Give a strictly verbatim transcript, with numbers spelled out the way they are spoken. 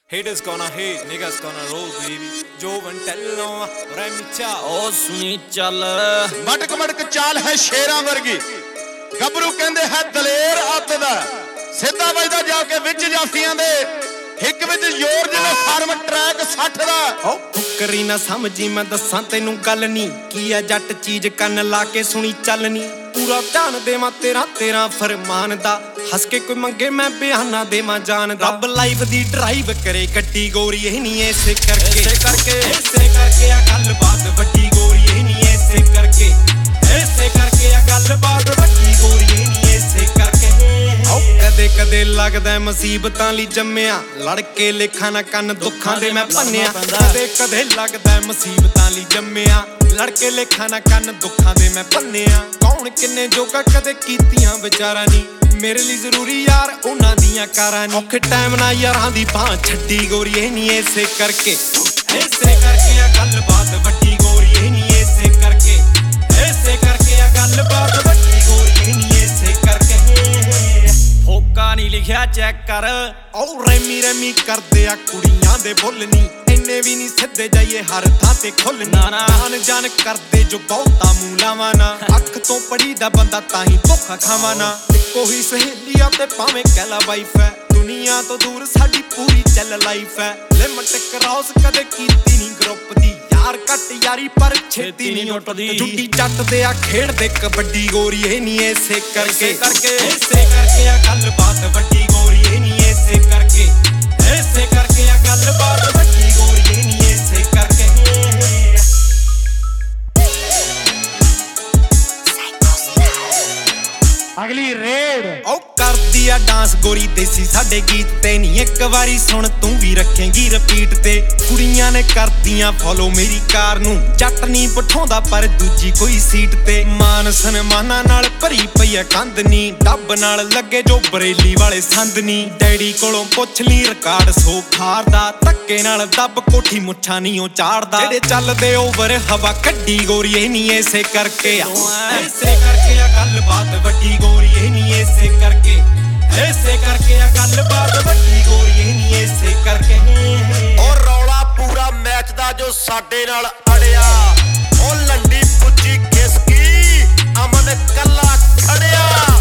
Haters gonna hate, niggas gonna roll, baby. Joe Vantello, Remicha, ਉਹ ਸੁਣੀ ਚੱਲ ਮਟਕ ਮਟਕ ਚਾਲ ਹੈ ਸ਼ੇਰਾਂ ਵਰਗੀ ਗੱਭਰੂ ਕਹਿੰਦੇ ਹੈ ਦਲੇਰ ਅੱਤ ਦਾ ਸਿੱਧਾ ਵੱਜਦਾ ਜਾ ਕੇ ਵਿੱਚ ਜਾਫੀਆਂ ਦੇ ਹਿੱਕ ਵਿੱਚ ਜ਼ੋਰ ਜਿਵੇਂ ਫਾਰਮ ਟਰੈਕ ਸੱਠ ਦਾ ਓ ਫੁਕਰੀ ਨਾ ਸਮਝੀ ਮੈਂ ਦੱਸਾਂ ਤੈਨੂੰ ਗੱਲ ਨੀ ਕੀ ਆ ਜੱਟ ਚੀਜ਼ ਕੰਨ ਲਾ ਕੇ ਸੁਣੀ ਚੱਲਣੀ ਪੂਰਾ ਧਿਆਨ ਦੇਵਾਂ ਤੇਰਾ ਤੇਰਾ ਫਰਮਾਨ ਦਾ ਹੱਸ ਕੇ ਕੋਈ ਮੰਗੇ ਮੈਂ ਬਿਆਨਾ ਦੇਵਾਂ ਜਾਨ ਦਾ ਰੱਬ ਲਾਈਫ ਦੀ ਡਰਾਈਵ ਕਰੇ ਗੱਡੀ ਗੋਰੀ ਇਹ ਨਹੀਂ ਐਸੇ ਕਰਕੇ ਐਸੇ ਕਰਕੇ ਐਸੇ ਕਰਕੇ ਆ ਗੱਲਬਾਤ ਵੱਡੀ ਗੋਰੀ ਇਹ ਨਹੀਂ ਐਸੇ ਕਰਕੇ ਐਸੇ ਕਰਕੇ ਆ ਗੱਲਬਾਤ ਵੱਡੀ ਗੋਰੀ ਇਹ ਨਹੀਂ ਐਸੇ ਕਰਕੇ ਓ ਕਦੇ ਕਦੇ ਲੱਗਦਾ ਮੁਸੀਬਤਾਂ ਲਈ ਜੰਮਿਆ ਲੜ ਕੇ ਲੇਖਾਂ ਨਾ ਕੰਨ ਦੁੱਖਾਂ ਦੇ ਮੈਂ ਭੰਨਿਆ ਕਦੇ ਕਦੇ ਲੱਗਦਾ ਮੁਸੀਬਤਾਂ ਲਈ ਜੰਮਿਆ ਲੜ ਕੇ ਲੇਖਾਂ ਨਾ ਕੰਨ ਦੁੱਖਾਂ ਦੇ ਮੈਂ ਭੰਨਿਆ ਕੌਣ ਕਿੰਨੇ ਜੋਗਾ ਕਦੇ ਕੀਤੀਆਂ ਵਿਚਾਰਾਂ ਨੀ ਮੇਰੇ ਲਈ ਜ਼ਰੂਰੀ ਯਾਰ ਉਹਨਾਂ ਦੀਆਂ ਕਾਰਾਂ ਨੀ ਔਖੇ ਟਾਈਮ ਨਾਲ ਯਾਰਾਂ ਦੀ ਬਾਹ ਛੱਡੀ ਗੋਰੀ ਇਹ ਨਹੀਂ ਐਸੇ ਕਰਕੇ ਐਸੇ ਕਰਕੇ ਆ ਗੱਲਬਾਤ ਵੱਡੀ ਗੋਰੀ ਇਹ ਨਹੀਂ ਐਸੇ ਕਰਕੇ ਐਸੇ ਕਰਕੇ ਆ ਗੱਲਬਾਤ ਵੱਡੀ ਗੋਰੀ ਇਹ ਨਹੀਂ ਐਸੇ ਕਰਕੇ ਫੋਕਾ ਨਹੀਂ ਲਿਖਿਆ ਚੈੱਕ ਕਰ ਓ ਰੈਮੀ ਰੈਮੀ ਕਰਦੇ ਆ ਕੁੜੀਆਂ ਦੇ ਬੁੱਲ ਨੀ ਇੰਨੇ ਵੀ ਨਹੀਂ ਸਿੱਧੇ ਜਾਈਏ ਹਰ ਥਾਂ ਤੇ ਖੁੱਲ ਨਾ ਨਾ ਜਾਨ ਜਾਨ ਕਰਦੇ ਜੋ ਬਹੁਤਾ ਮੂਲਾਵਾਂ ਨਾ ਅੱਖ ਤੋਂ ਪੜੀ ਦਾ ਬੰਦਾ ਤਾਂ ਹੀ ਧੋਖਾ ਖਾਵਾਂ ਨਾ ਇੱਕੋ ਹੀ ਸਹੇਲੀਆਂ ਤੇ ਭਾਵੇਂ ਕਹਿਲਾ ਵਾਈਫ ਹੈ ਦੁਨੀਆ ਤੋਂ ਦੂਰ ਸਾਡੀ ਪੂਰੀ ਚੱਲ ਲਾਈਫ ਹੈ ਲਿਮਟ ਕ੍ਰਾਸ ਕਦੇ ਕੀਤੀ ਨਹੀਂ ਗਰੁੱਪ ਦੀ ਯਾਰ ਘੱਟ ਯਾਰੀ ਪਰ ਛੇਤੀ ਨਹੀਂ ਉੱਟਦੀ ਜੁੱਟੀ ਜੱਟ ਦੇ ਆ ਖੇਡਦੇ ਕਬੱਡੀ ਗੋਰੀ ਇਹ ਨਹੀਂ ਐਸੇ ਕਰਕੇ ਕਰਕੇ ਐਸੇ ਕਰਕੇ ਆ ਗੱਲਬਾਤ ਵੱਡੀ ਗੋਰੀ ਇਹ ਨਹੀਂ ਐਸੇ ਕਰਕੇ ਐਸੇ ਕਰਕੇ ਆ ਗੱਲਬਾਤ ਵੱਡੀ ਗੋਰੀ ਇਹ ਨਹੀਂ ਐਸੇ ਕਰਕੇ ਅਗਲੀ ਰੇਡ ਓ ਕਰਦੀ ਆ ਡਾਂਸ ਗੋਰੀ ਦੇਸੀ ਸਾਡੇ ਗੀਤ ਤੇ ਨਹੀਂ ਇੱਕ ਵਾਰੀ ਸੁਣ ਤੂੰ ਵੀ ਰੱਖੇਂਗੀ ਰਿਪੀਟ ਤੇ ਕੁੜੀਆਂ ਨੇ ਕਰਦੀਆਂ ਫੋਲੋ ਮੇਰੀ ਕਾਰ ਨੂੰ ਜੱਟ ਨਹੀਂ ਪਠਾਉਂਦਾ ਪਰ ਦੂਜੀ ਕੋਈ ਸੀਟ ਤੇ ਮਾਨ ਸਨਮਾਨਾਂ ਨਾਲ ਭਰੀ ਪਈ ਆ ਕੰਧ ਨੀ ਡੱਬ ਨਾਲ ਲੱਗੇ ਜੋ ਬਰੇਲੀ ਵਾਲੇ ਸੰਦ ਨੀ ਡੈਡੀ ਕੋਲੋਂ ਪੁੱਛ ਲਈ ਰਿਕਾਰਡ ਸੋ ਖਾਰਦਾ ਧੱਕੇ ਨਾਲ ਦੱਬ ਕੋਠੀ ਮੁੱਛਾਂ ਨਹੀਂ ਉਹ ਚਾੜਦਾ ਜਿਹੜੇ ਚੱਲਦੇ ਓਵਰ ਹਵਾ ਕੱਢੀ ਗੋਰੀ ਇਹ ਨਹੀਂ ਐਸੇ ਕਰਕੇ ਆ ਐਸੇ ਕਰਕੇ ਆ ਗੱਲਬਾਤ ਵੱਡੀ ਗੋਰੀ ਇਹ ਨਹੀਂ ਐਸੇ ਕਰਕੇ ਐਸੇ ਕਰਕੇ ਆ ਗੱਲਬਾਤ ਵੱਡੀ ਗੋਰੀ ਇਹ ਨਹੀਂ ਐਸੇ ਕਰਕੇ ਉਹ ਰੌਲਾ ਪੂਰਾ ਮੈਚ ਦਾ ਜੋ ਸਾਡੇ ਨਾਲ ਅੜਿਆ ਉਹ ਲੰਡੀ ਪੁੱਜੀ ਖਿਸਕੀ ਅਮਨ ਕੱਲਾ ਖੜਿਆ